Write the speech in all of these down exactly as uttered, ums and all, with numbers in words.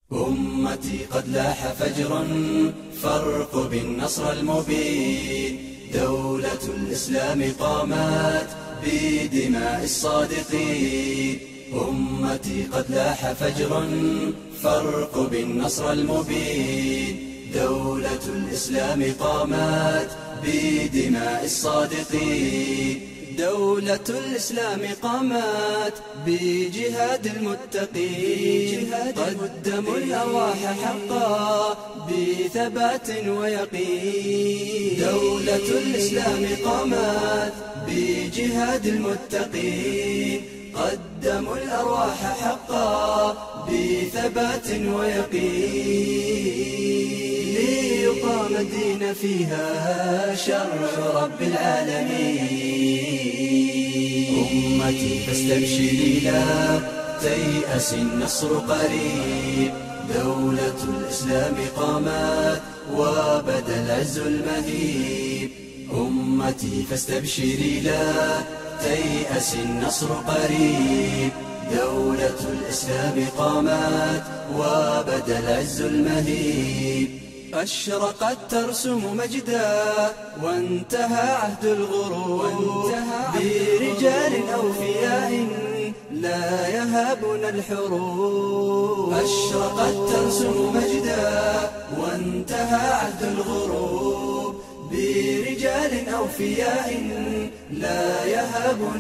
أمتي قد لاح فجر فارقب النصر المبين. دولة الإسلام قامت بدماء الصادقين. أمتي قد لاح فجر فارقب النصر المبين. دولة الإسلام قامت بدماء الصادقين. دولة الإسلام قامت بجهاد المتقين. قدموا الأرواح حقا بثبات ويقين. دولة الإسلام قامت بجهاد المتقين. قدموا الأرواح حقا بثبات ويقين. ليقام الدين فيها شرع رب العالمين. أمتي فاستبشري لا تيأس النصر قريب. دولة الإسلام قامت وبدا العز المهيب. أمتي فاستبشري لا تيأس النصر قريب. دولة الإسلام قامت وبدا العز المهيب. أشرقت ترسم مجدا وانتهى عهد الغرور. برجال أوفياء لا يهابون الحروب. أشرقت ترسم مجدا وانتهى عهد الغرور. برجال أوفياء لا يهابون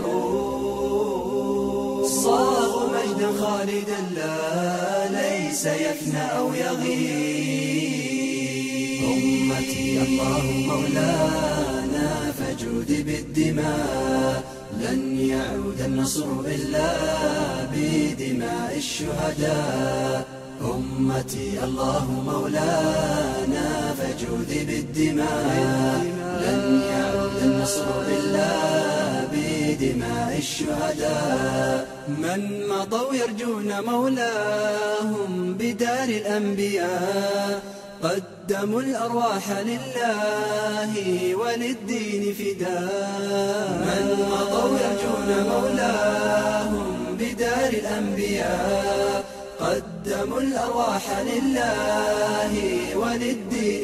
الحروب. صاغوا مجدا خالدا لا ليس يفنى أو يغيب. أمتي الله مولانا فجود بالدماء. لن يعود النصر إلا بدماء الشهداء. أمتي الله مولانا فجود بالدماء. لن يعود النصر إلا بدماء الشهداء. من مضوا يرجون مولاهم بدار الأنبياء. قدموا الأرواح لله وللدين فداء. من مضوا يرجون مولاهم بدار الأنبياء. قدموا الأرواح لله وللدين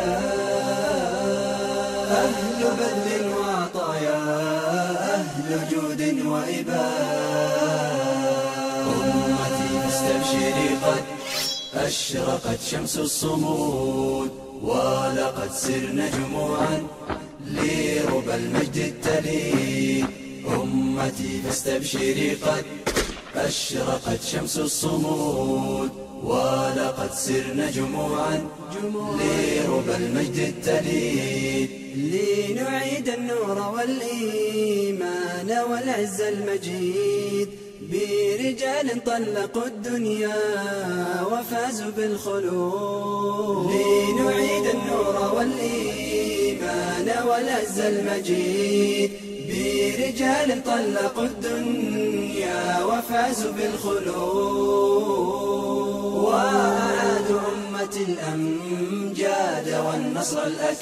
فداء. أهل بذل وعطايا أهل جود وإباء. أمتي فاستبشري قد أشرقت شمس الصمود. ولقد سرنا جموعا لربى المجد التليد. أمتي فاستبشري قد أشرقت شمس الصمود. ولقد سرنا جموعا لربى المجد التليد. لنعيد النور والإيمان والعز المجيد. برجال طلقوا الدنيا وفازوا بالخلود. لنعيد النور والإيمان والعز المجيد. برجال طلقوا الدنيا وفازوا بالخلود. وأعادوا أمة الأمجاد والنصر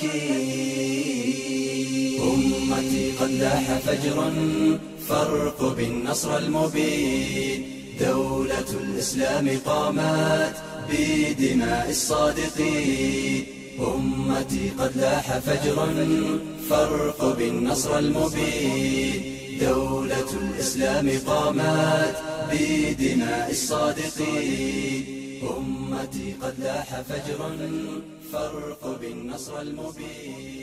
الأكيد. أمتي قد لاح فجر فارقب النصر المبين. دولة الإسلام قامت بدماء الصادقين. أمتي قد لاح فجر فارقب النصر المبين. دولة الإسلام قامت بدماء الصادقين. أمتي قد لاح فجر فارقب النصر المبين.